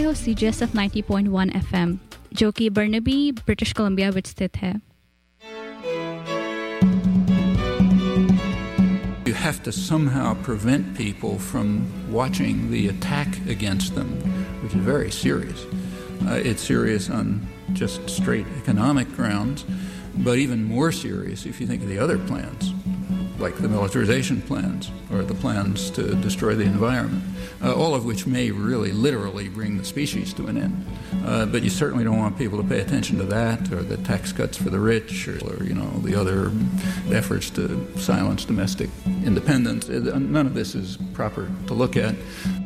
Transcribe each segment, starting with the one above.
हो CGSF 90.1 FM जो कि बर्नाबी ब्रिटिश कोलंबिया ਵਿੱਚ ਸਥਿਤ ਹੈ You have to somehow prevent people from watching the attack against them, which is very serious. It's serious on just straight economic grounds, but even more serious if you think of the other plans, like the militarization plans or the plans to destroy the environment, all of which may really literally bring the species to an end. But you certainly don't want people to pay attention to that or the tax cuts for the rich or the other efforts to silence domestic independence. None of this is proper to look at.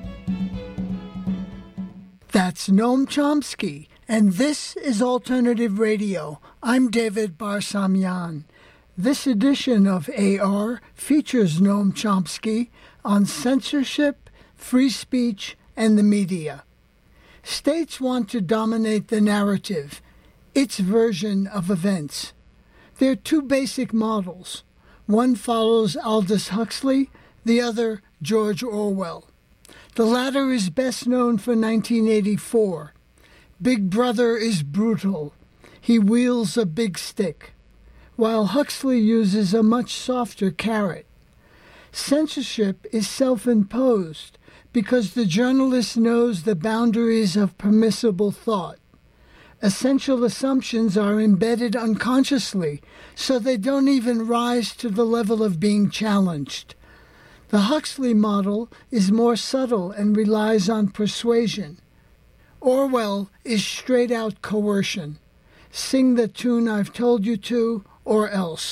That's Noam Chomsky, and this is Alternative Radio. I'm David Barsamyan. This edition of AR features Noam Chomsky on censorship, free speech, and the media. States want to dominate the narrative, its version of events. There are two basic models. One follows Aldous Huxley, the other George Orwell. The latter is best known for 1984. Big Brother is brutal. He wields a big stick, while Huxley uses a much softer carrot. Censorship is self-imposed because the journalist knows the boundaries of permissible thought. Essential assumptions are embedded unconsciously, so they don't even rise to the level of being challenged. The Huxley model is more subtle and relies on persuasion. Orwell is straight-out coercion. Sing the tune I've told you to, or else.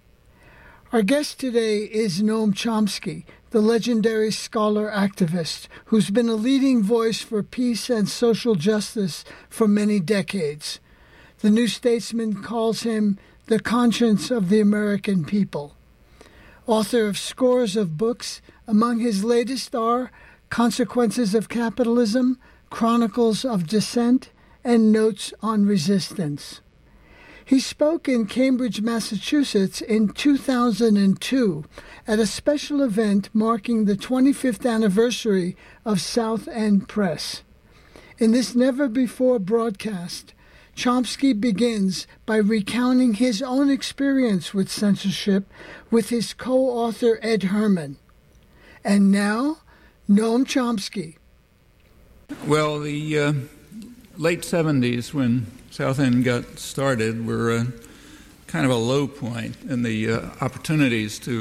Our guest today is Noam Chomsky, the legendary scholar activist who's been a leading voice for peace and social justice for many decades. The New Statesman calls him the conscience of the American people. Author of scores of books, among his latest are Consequences of Capitalism, Chronicles of Dissent, and Notes on Resistance. He spoke in Cambridge, Massachusetts in 2002 at a special event marking the 25th anniversary of South End Press. In this never-before broadcast, Chomsky begins by recounting his own experience with censorship with his co-author Ed Herman. And now, Noam Chomsky. Well, the late 70s, when South End got started, were kind of a low point in the opportunities to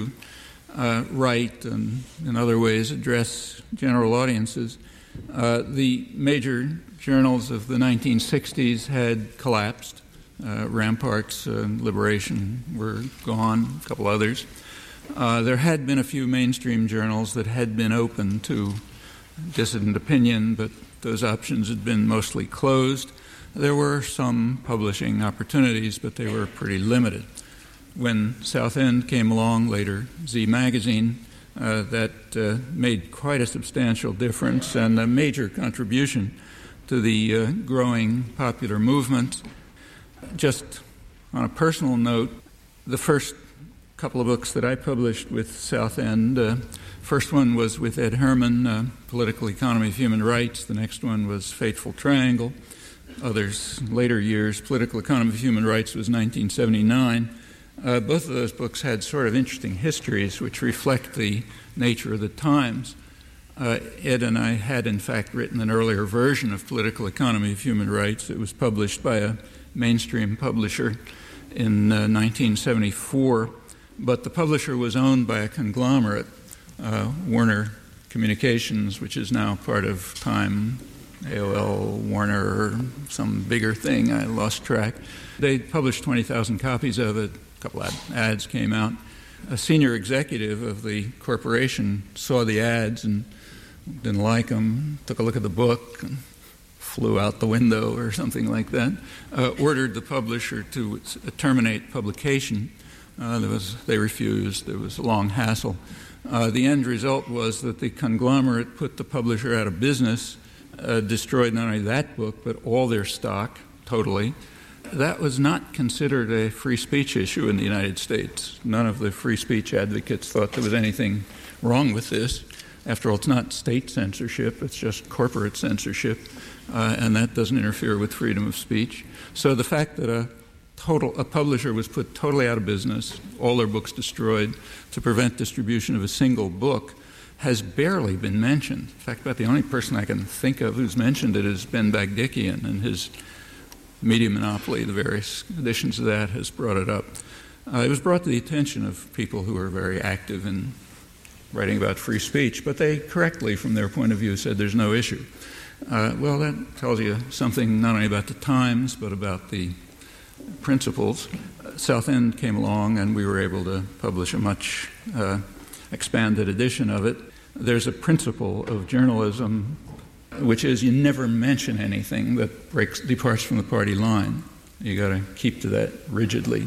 write and in other ways address general audiences. The major journals of the 1960s had collapsed. Ramparts, Liberation were gone, a couple others. There had been a few mainstream journals that had been open to dissident opinion, but those options had been mostly closed. There were some publishing opportunities, but they were pretty limited. When South End came along, later Z Magazine, that made quite a substantial difference and a major contribution to the growing popular movement. Just on a personal note, the first couple of books that I published with South End, first one was with Ed Herman, Political Economy of Human Rights. The next one was Fateful Triangle. Others, later years, Political Economy of Human Rights was 1979. Both of those books had sort of interesting histories which reflect the nature of the times. Ed and I had, in fact, written an earlier version of Political Economy of Human Rights. It was published by a mainstream publisher in 1974, but the publisher was owned by a conglomerate, Warner Communications, which is now part of Time, AOL, Warner, or some bigger thing. I lost track. They published 20,000 copies of it. A couple of ads came out. A senior executive of the corporation saw the ads and didn't like them, took a look at the book, and flew out the window or something like that, ordered the publisher to terminate publication. They refused. There was a long hassle. The end result was that the conglomerate put the publisher out of business, destroyed not only that book, but all their stock totally. That was not considered a free speech issue in the United States. None of the free speech advocates thought there was anything wrong with this. After all, it's not state censorship, it's just corporate censorship, and that doesn't interfere with freedom of speech. So the fact that a publisher was put totally out of business, all their books destroyed, to prevent distribution of a single book has barely been mentioned. In fact, about the only person I can think of who's mentioned it is Ben Bagdikian, and his Media Monopoly, the various editions of that, has brought it up. It was brought to the attention of people who are very active in writing about free speech, but they correctly, from their point of view, said there's no issue. Well, that tells you something not only about the times, but about the principles. South End came along, and we were able to publish a much expanded edition of it. There's a principle of journalism, which is you never mention anything that departs from the party line. You got to keep to that rigidly.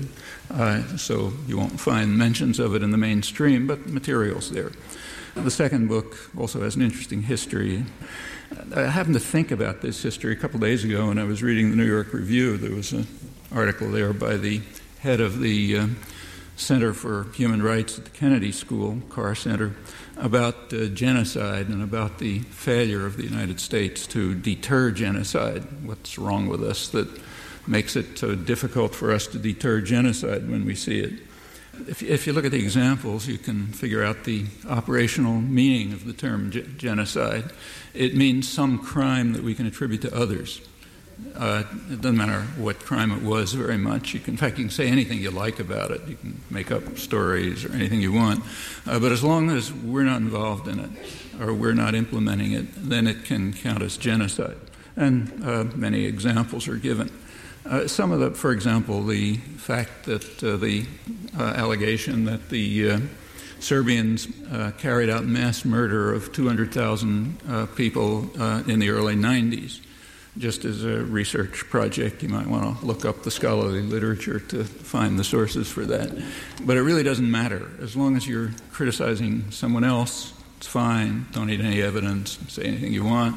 So you won't find mentions of it in the mainstream, but material's there. The second book also has an interesting history. I happened to think about this history a couple days ago when I was reading the New York Review. There was an article there by the head of the Center for Human Rights at the Kennedy School, Carr Center, about genocide and about the failure of the United States to deter genocide. What's wrong with us that makes it so difficult for us to deter genocide when we see it? If you look at the examples, you can figure out the operational meaning of the term genocide. It means some crime that we can attribute to others. It doesn't matter what crime it was very much. In fact, you can say anything you like about it. You can make up stories or anything you want. But as long as we're not involved in it or we're not implementing it, then it can count as genocide. And many examples are given. Some of the, for example, the fact that the allegation that the Serbians carried out mass murder of 200,000 people in the early 90s. Just as a research project, you might want to look up the scholarly literature to find the sources for that. But it really doesn't matter. As long as you're criticizing someone else, it's fine. Don't need any evidence. Say anything you want.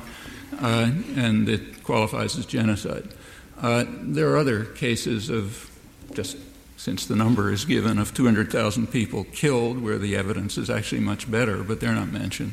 And it qualifies as genocide. There are other cases of, just since the number is given, of 200,000 people killed where the evidence is actually much better, but they're not mentioned.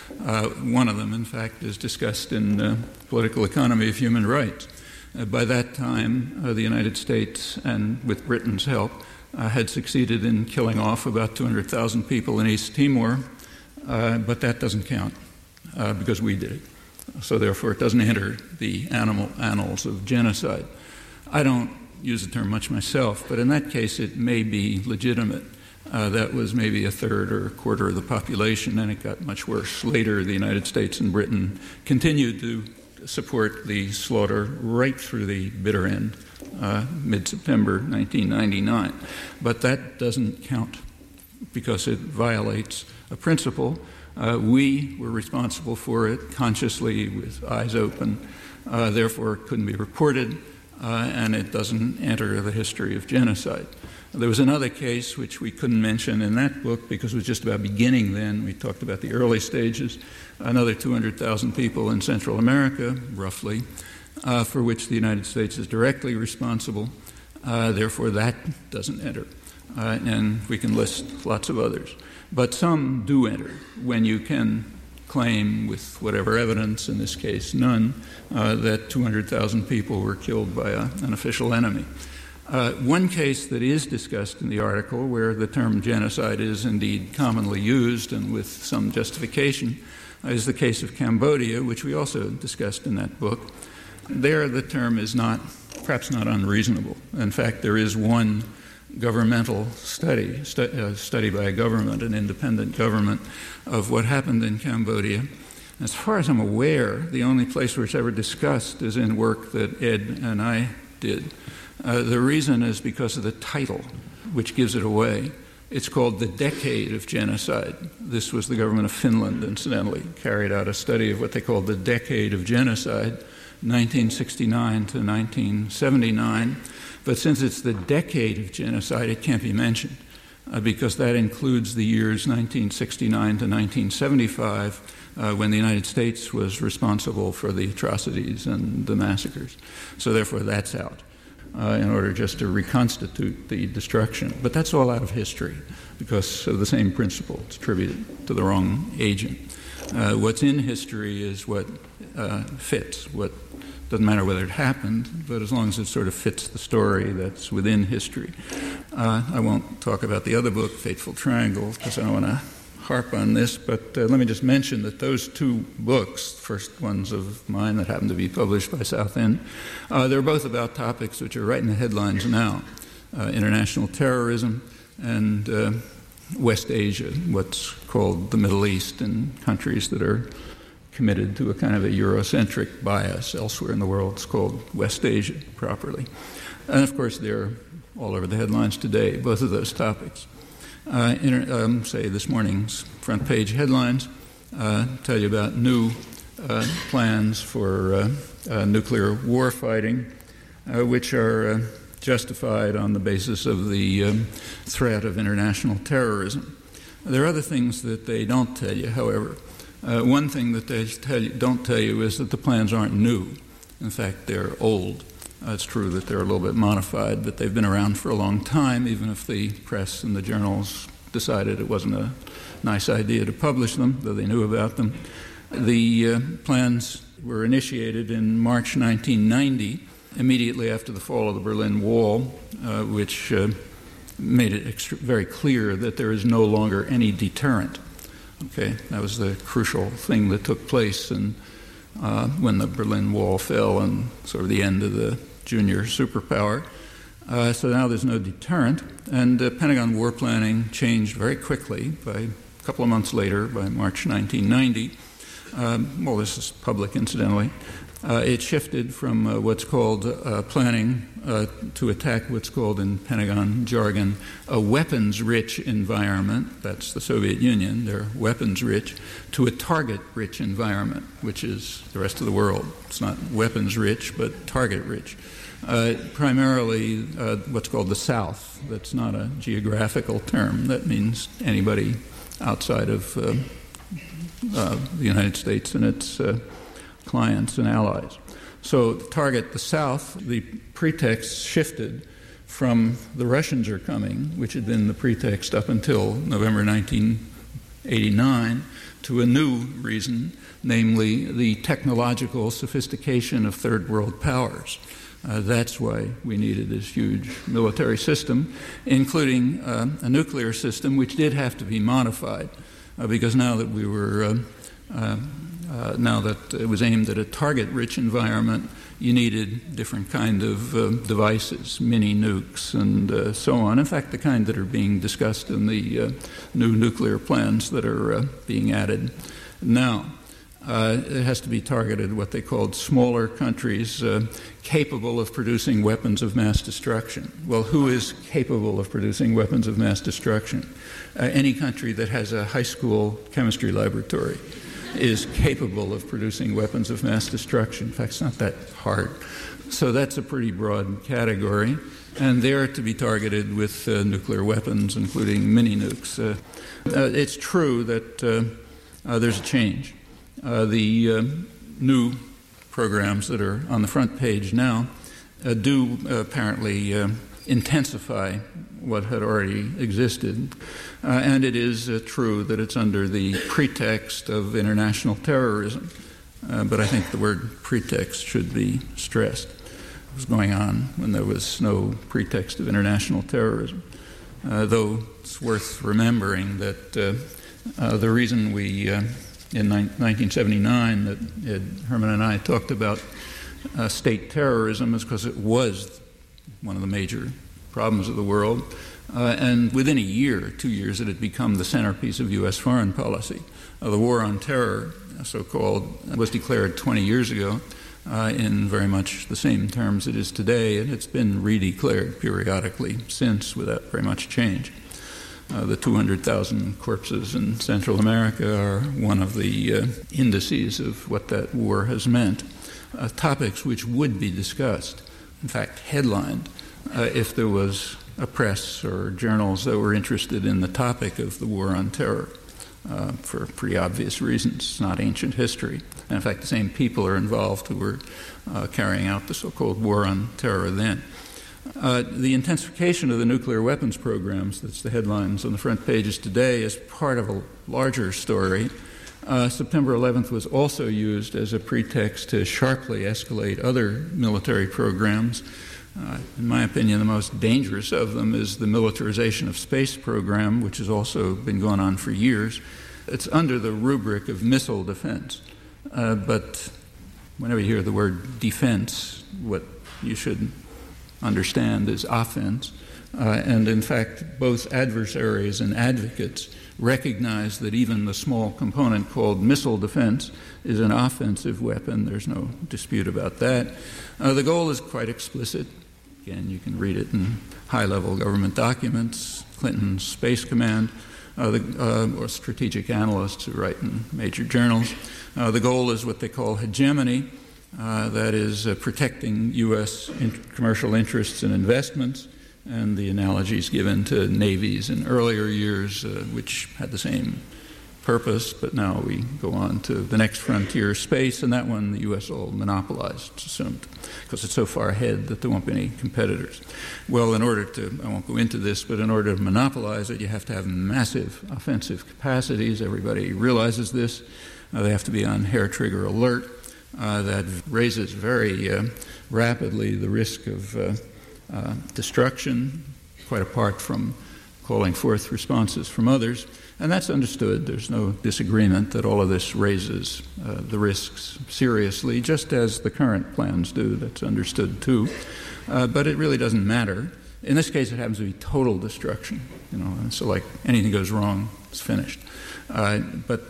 One of them, in fact, is discussed in Political Economy of Human Rights. By that time, the United States, and with Britain's help, had succeeded in killing off about 200,000 people in East Timor, but that doesn't count because we did it. So therefore, it doesn't enter the annals of genocide. I don't use the term much myself, but in that case, it may be legitimate. That was maybe a third or a quarter of the population, and it got much worse. Later, the United States and Britain continued to support the slaughter right through the bitter end, mid-September 1999. But that doesn't count because it violates a principle. We were responsible for it consciously with eyes open. Therefore, it couldn't be reported, and it doesn't enter the history of genocide. There was another case which we couldn't mention in that book because it was just about beginning then. We talked about the early stages. Another 200,000 people in Central America, roughly, for which the United States is directly responsible. Therefore, that doesn't enter. And we can list lots of others. But some do enter when you can claim with whatever evidence, in this case none, that 200,000 people were killed by an official enemy. One case that is discussed in the article where the term genocide is indeed commonly used and with some justification is the case of Cambodia, which we also discussed in that book. There the term is perhaps not unreasonable. In fact, there is one governmental study by a government, an independent government, of what happened in Cambodia. As far as I'm aware, the only place where it's ever discussed is in work that Ed and I did. The reason is because of the title, which gives it away. It's called The Decade of Genocide. This was the government of Finland, incidentally, carried out a study of what they called the Decade of Genocide, 1969 to 1979. But since it's the decade of genocide, it can't be mentioned because that includes the years 1969 to 1975 when the United States was responsible for the atrocities and the massacres. So therefore, that's out in order just to reconstitute the destruction. But that's all out of history because of the same principle. It's attributed to the wrong agent. What's in history is what fits. What doesn't matter whether it happened, but as long as it sort of fits the story that's within history. I won't talk about the other book, Fateful Triangle, because I don't want to harp on this, but let me just mention that those two books, first ones of mine that happen to be published by Southend, they're both about topics which are right in the headlines now. International terrorism and West Asia, what's called the Middle East, and countries that are committed to a kind of a Eurocentric bias. Elsewhere in the world, it's called West Asia properly. And of course, they're all over the headlines today, both of those topics. Say this morning's front page headlines tell you about new plans for nuclear war fighting, which are justified on the basis of the threat of international terrorism. There are other things that they don't tell you, however. One thing that they don't tell you is that the plans aren't new. In fact, they're old. It's true that they're a little bit modified, but they've been around for a long time, even if the press and the journals decided it wasn't a nice idea to publish them, though they knew about them. The plans were initiated in March 1990, immediately after the fall of the Berlin Wall, which made it very clear that there is no longer any deterrent. Okay, that was the crucial thing that took place when the Berlin Wall fell and sort of the end of the junior superpower. So now there's no deterrent, and Pentagon war planning changed very quickly. By a couple of months later, by March 1990, well, this is public incidentally, it shifted from what's called planning to attack what's called in Pentagon jargon a weapons-rich environment. That's the Soviet Union. They're weapons-rich, to a target-rich environment, which is the rest of the world. It's not weapons-rich, but target-rich. Primarily what's called the South. That's not a geographical term. That means anybody outside of the United States and its clients and allies. So to target the South, the pretext shifted from the Russians are coming, which had been the pretext up until November 1989, to a new reason, namely the technological sophistication of third world powers. That's why we needed this huge military system, including a nuclear system, which did have to be modified, because now that we were now that it was aimed at a target-rich environment, you needed different kind of devices, mini nukes and so on. In fact, the kind that are being discussed in the new nuclear plans that are being added now. It has to be targeted at what they called smaller countries capable of producing weapons of mass destruction. Well, who is capable of producing weapons of mass destruction? Any country that has a high school chemistry laboratory is capable of producing weapons of mass destruction. In fact, it's not that hard. So that's a pretty broad category, and they're to be targeted with nuclear weapons, including mini nukes. It's true that there's a change. The new programs that are on the front page now do apparently intensify what had already existed. And it is true that it's under the pretext of international terrorism. But I think the word pretext should be stressed. It was going on when there was no pretext of international terrorism. Though it's worth remembering that the reason we, in 1979, that Herman and I talked about state terrorism is because it was one of the major problems of the world. And within a year, 2 years, it had become the centerpiece of U.S. foreign policy. The war on terror, so-called, was declared 20 years ago in very much the same terms it is today, and it's been redeclared periodically since without very much change. The 200,000 corpses in Central America are one of the indices of what that war has meant. Topics which would be discussed, in fact, headlined, if there was a press or journals that were interested in the topic of the war on terror, for pretty obvious reasons. It's not ancient history. And in fact, the same people are involved who were carrying out the so-called war on terror then. The intensification of the nuclear weapons programs, that's the headlines on the front pages today, is part of a larger story September 11th was also used as a pretext to sharply escalate other military programs. In my opinion, the most dangerous of them is the militarization of space program, which has also been going on for years. It's under the rubric of missile defense. But whenever you hear the word defense, what you should understand is offense. And in fact, both adversaries and advocates recognize that even the small component called missile defense is an offensive weapon. There's no dispute about that. The goal is quite explicit. Again, you can read it in high-level government documents, Clinton's Space Command, or strategic analysts who write in major journals. The goal is what they call hegemony, that is protecting U.S. commercial interests and investments, and the analogies given to navies in earlier years, which had the same purpose, but now we go on to the next frontier, space, and that one the U.S. will monopolize, it's assumed, because it's so far ahead that there won't be any competitors. Well, I won't go into this, but in order to monopolize it, you have to have massive offensive capacities. Everybody realizes this. They have to be on hair-trigger alert. That raises very rapidly the risk of destruction, quite apart from calling forth responses from others. And that's understood. There's no disagreement that all of this raises the risks seriously, just as the current plans do. That's understood too. But it really doesn't matter. In this case, it happens to be total destruction. So like anything goes wrong, it's finished. But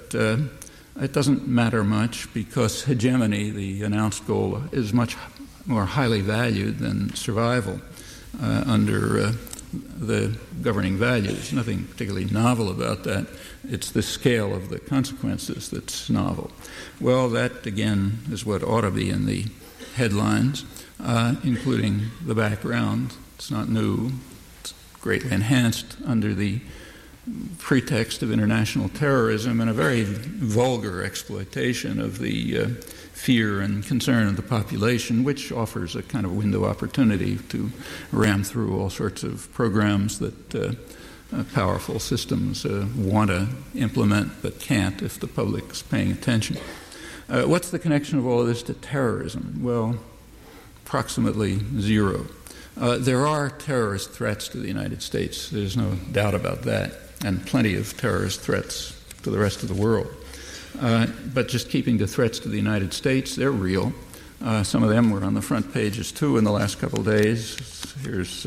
it doesn't matter much because hegemony, the announced goal, is much more highly valued than survival under the governing values. Nothing particularly novel about that. It's the scale of the consequences that's novel. Well, that, again, is what ought to be in the headlines, including the background. It's not new. It's greatly enhanced under the pretext of international terrorism and a very vulgar exploitation of the fear and concern of the population, which offers a kind of window opportunity to ram through all sorts of programs that powerful systems want to implement but can't if the public's paying attention. What's the connection of all of this to terrorism? Well, approximately zero. There are terrorist threats to the United States. There's no doubt about that, and plenty of terrorist threats to the rest of the world. But just keeping to threats to the United States, they're real. Some of them were on the front pages, too, in the last couple of days. Here's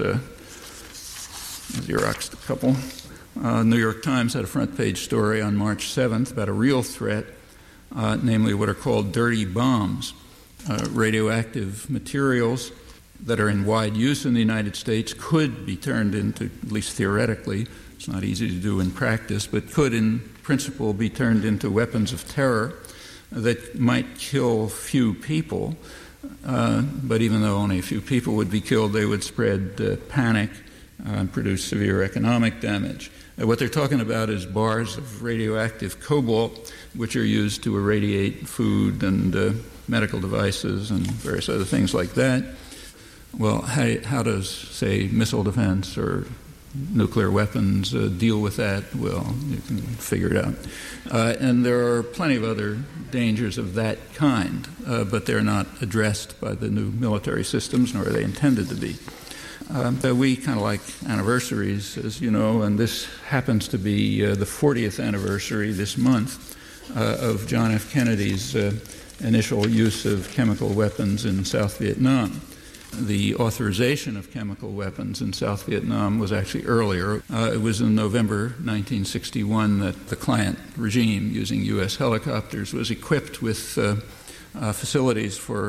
Xeroxed a couple. New York Times had a front-page story on March 7th about a real threat, namely what are called dirty bombs, radioactive materials that are in wide use in the United States could be turned into, at least theoretically, it's not easy to do in practice, but could in principle be turned into weapons of terror that might kill few people. But even though only a few people would be killed, they would spread panic and produce severe economic damage. What they're talking about is bars of radioactive cobalt, which are used to irradiate food and medical devices and various other things like that. Well, how does, say, missile defense or nuclear weapons deal with that? Well, you can figure it out. And there are plenty of other dangers of that kind, but they're not addressed by the new military systems, nor are they intended to be. We kind of like anniversaries, as you know, and this happens to be the 40th anniversary this month of John F. Kennedy's initial use of chemical weapons in South Vietnam. The authorization of chemical weapons in South Vietnam was actually earlier. It was in November 1961 that the client regime, using U.S. helicopters, was equipped with facilities for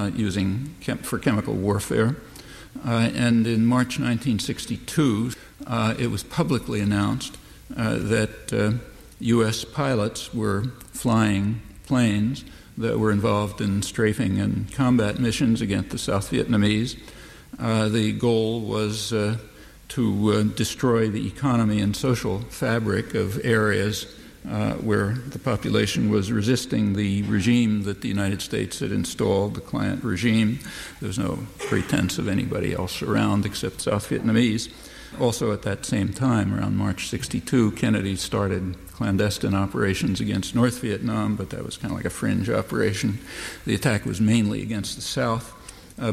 for chemical warfare. And in March 1962, it was publicly announced that U.S. pilots were flying planes that were involved in strafing and combat missions against the South Vietnamese. The goal was to destroy the economy and social fabric of areas where the population was resisting the regime that the United States had installed, the client regime. There was no pretense of anybody else around except South Vietnamese. Also at that same time, around March 62, Kennedy started clandestine operations against North Vietnam, but that was kind of like a fringe operation. The attack was mainly against the South. By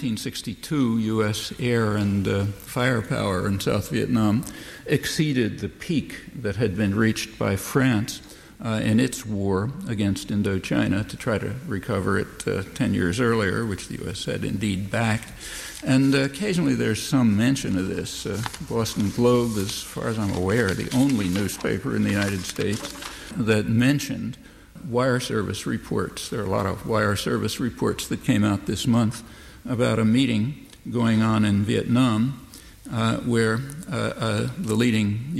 1962, U.S. air and firepower in South Vietnam exceeded the peak that had been reached by France in its war against Indochina to try to recover it 10 years earlier, which the U.S. had indeed backed. And occasionally there's some mention of this. Boston Globe, as far as I'm aware, the only newspaper in the United States that mentioned wire service reports. There are a lot of wire service reports that came out this month about a meeting going on in Vietnam where one of the leading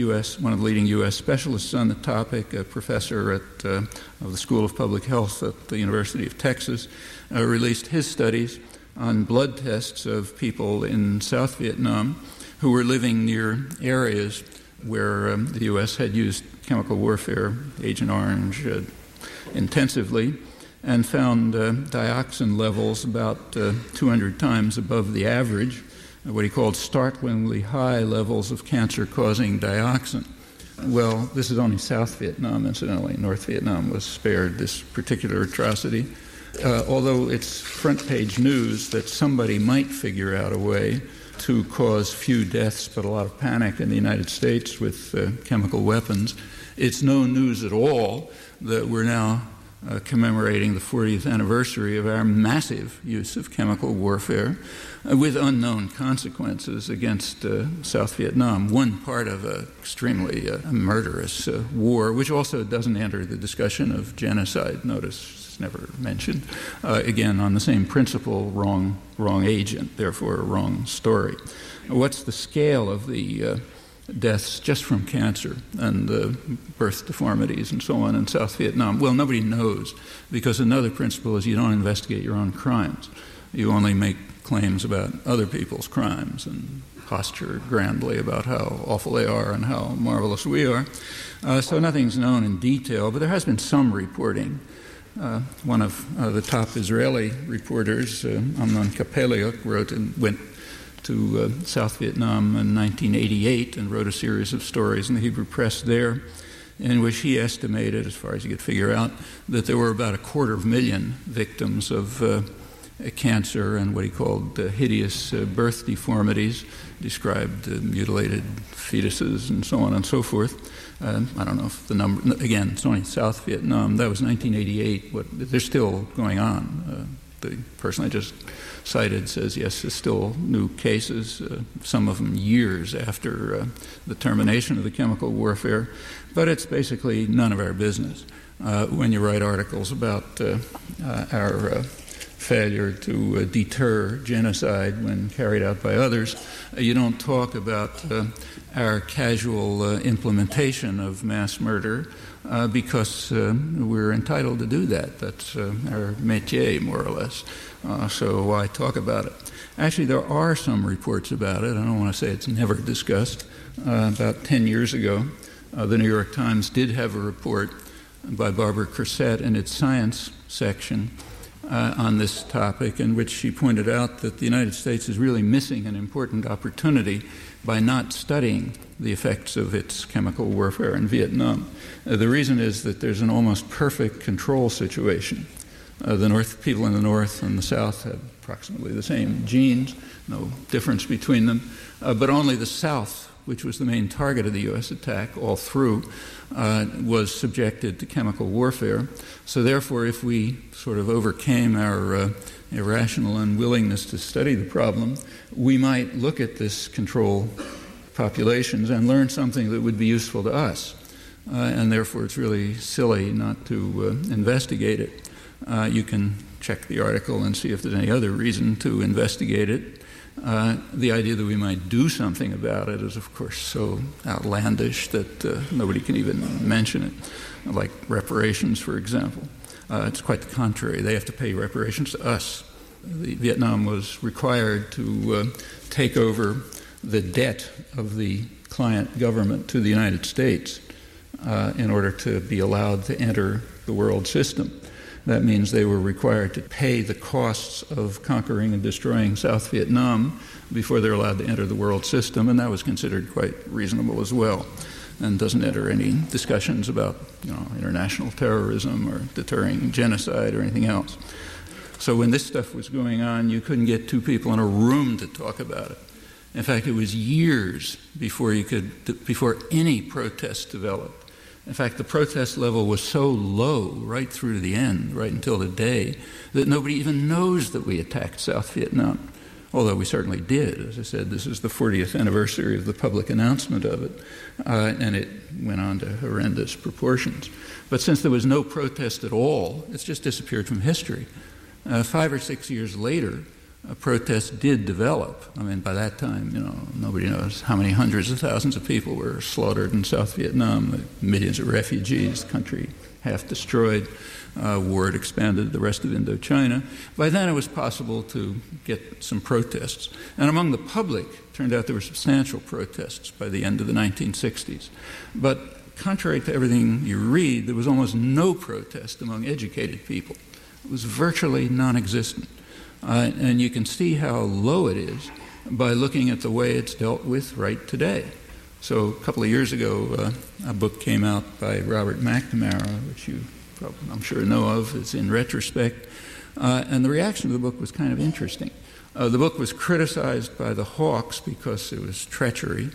U.S. specialists on the topic, a professor of the School of Public Health at the University of Texas, released his studies on blood tests of people in South Vietnam who were living near areas where the U.S. had used chemical warfare, Agent Orange, intensively, and found dioxin levels about 200 times above the average, what he called startlingly high levels of cancer-causing dioxin. Well, this is only South Vietnam, incidentally. North Vietnam was spared this particular atrocity. Although it's front-page news that somebody might figure out a way to cause few deaths but a lot of panic in the United States with chemical weapons, it's no news at all that we're now commemorating the 40th anniversary of our massive use of chemical warfare with unknown consequences against South Vietnam, one part of an extremely murderous war, which also doesn't enter the discussion of genocide. Notice it's never mentioned. Again, on the same principle, wrong agent, therefore a wrong story. What's the scale of the deaths just from cancer and birth deformities and so on in South Vietnam? Well, nobody knows, because another principle is you don't investigate your own crimes. You only make claims about other people's crimes and posture grandly about how awful they are and how marvelous we are. So nothing's known in detail, but there has been some reporting. One of the top Israeli reporters, Amnon Kapeliuk, went to South Vietnam in 1988 and wrote a series of stories in the Hebrew press there, in which he estimated, as far as he could figure out, that there were about 250,000 victims of cancer and what he called hideous birth deformities, described mutilated fetuses and so on and so forth. I don't know if the number, again, it's only South Vietnam. That was 1988. They're still going on. The person I just cited says, yes, there's still new cases, some of them years after the termination of the chemical warfare, but it's basically none of our business. When you write articles about our failure to deter genocide when carried out by others, you don't talk about our casual implementation of mass murder because we're entitled to do that. That's our métier, more or less. So why talk about it? Actually, there are some reports about it. I don't want to say it's never discussed. About 10 years ago, the New York Times did have a report by Barbara Crissett in its science section on this topic, in which she pointed out that the United States is really missing an important opportunity by not studying the effects of its chemical warfare in Vietnam. The reason is that there's an almost perfect control situation. The people in the North and the South have approximately the same genes, no difference between them, but only the South, which was the main target of the U.S. attack all through, was subjected to chemical warfare. So therefore, if we sort of overcame our irrational unwillingness to study the problem, we might look at this control populations and learn something that would be useful to us. And therefore, it's really silly not to investigate it. You can check the article and see if there's any other reason to investigate it. The idea that we might do something about it is, of course, so outlandish that nobody can even mention it, like reparations, for example. It's quite the contrary. They have to pay reparations to us. Vietnam was required to take over the debt of the client government to the United States in order to be allowed to enter the world system. That means they were required to pay the costs of conquering and destroying South Vietnam before they're allowed to enter the world system, and that was considered quite reasonable as well. and doesn't enter any discussions about international terrorism or deterring genocide or anything else. So when this stuff was going on, you couldn't get two people in a room to talk about it. In fact, it was years before any protest developed. In fact, the protest level was so low right through to the end, right until today, that nobody even knows that we attacked South Vietnam, although we certainly did. As I said, this is the 40th anniversary of the public announcement of it, and it went on to horrendous proportions. But since there was no protest at all, it's just disappeared from history. 5 or 6 years later, a protest did develop. I mean, by that time, nobody knows how many hundreds of thousands of people were slaughtered in South Vietnam, millions of refugees, the country half destroyed, war had expanded the rest of Indochina. By then it was possible to get some protests. And among the public, it turned out there were substantial protests by the end of the 1960s. But contrary to everything you read, there was almost no protest among educated people. It was virtually non-existent. And you can see how low it is by looking at the way it's dealt with right today. So a couple of years ago, a book came out by Robert McNamara, which you probably, I'm sure, know of. It's In Retrospect. And the reaction to the book was kind of interesting. The book was criticized by the Hawks because it was treachery,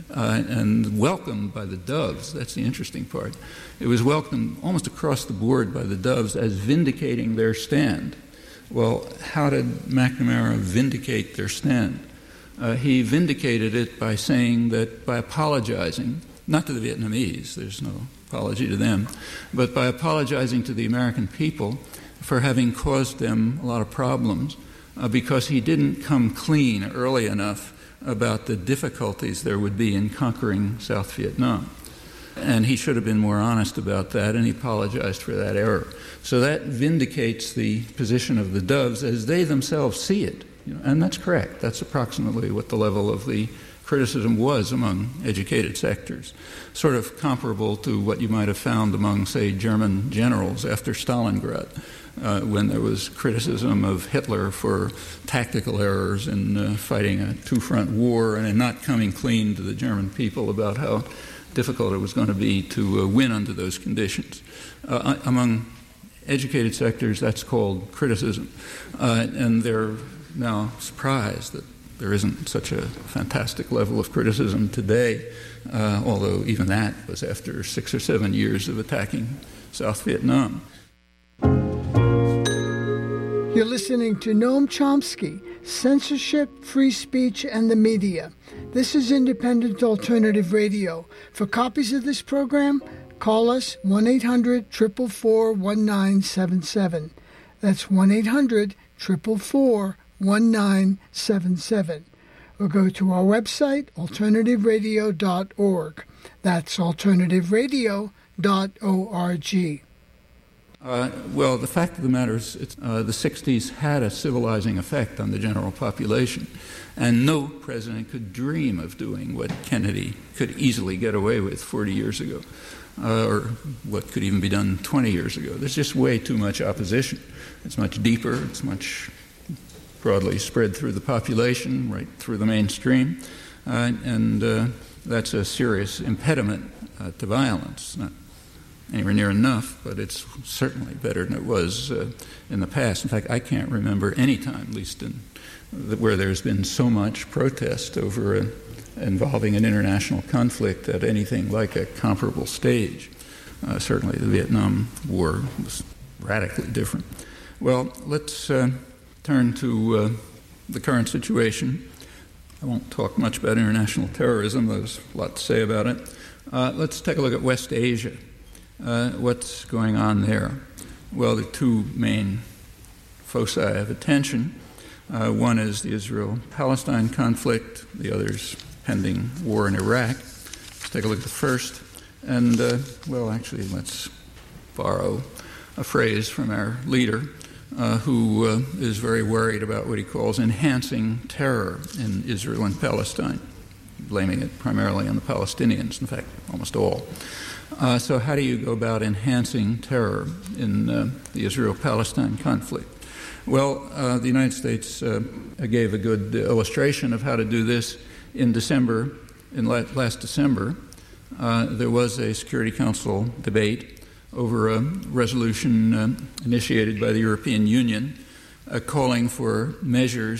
and welcomed by the Doves. That's the interesting part. It was welcomed almost across the board by the Doves as vindicating their stand. Well, how did McNamara vindicate their stand? He vindicated it by saying that by apologizing, not to the Vietnamese, there's no apology to them, but by apologizing to the American people for having caused them a lot of problems because he didn't come clean early enough about the difficulties there would be in conquering South Vietnam. And he should have been more honest about that, and he apologized for that error. So that vindicates the position of the Doves as they themselves see it. And that's correct. That's approximately what the level of the criticism was among educated sectors, sort of comparable to what you might have found among, say, German generals after Stalingrad, when there was criticism of Hitler for tactical errors in fighting a two-front war and in not coming clean to the German people about how difficult it was going to be to win under those conditions. Among educated sectors, that's called criticism. And they're now surprised that there isn't such a fantastic level of criticism today, although even that was after 6 or 7 years of attacking South Vietnam. You're listening to Noam Chomsky, Censorship, Free Speech, and the Media. This is Independent Alternative Radio. For copies of this program, call us 1-800-444-1977. That's 1-800-444-1977. Or go to our website, alternativeradio.org. That's alternativeradio.org. Well, the fact of the matter is the 60s had a civilizing effect on the general population, and no president could dream of doing what Kennedy could easily get away with 40 years ago, or what could even be done 20 years ago. There's just way too much opposition. It's much deeper. It's much broadly spread through the population, right through the mainstream, and that's a serious impediment to violence. Not anywhere near enough, but it's certainly better than it was in the past. In fact, I can't remember any time, at least where there's been so much protest over involving an international conflict at anything like a comparable stage. Certainly the Vietnam War was radically different. Well, let's turn to the current situation. I won't talk much about international terrorism. There's a lot to say about it. Let's take a look at West Asia. What's going on there? Well, there are two main foci of attention. One is the Israel-Palestine conflict. The other is pending war in Iraq. Let's take a look at the first. And, well, actually, let's borrow a phrase from our leader, who is very worried about what he calls enhancing terror in Israel and Palestine, blaming it primarily on the Palestinians, in fact, almost all. So how do you go about enhancing terror in the Israel-Palestine conflict? Well, the United States gave a good illustration of how to do this in last December, there was a Security Council debate over a resolution initiated by the European Union calling for measures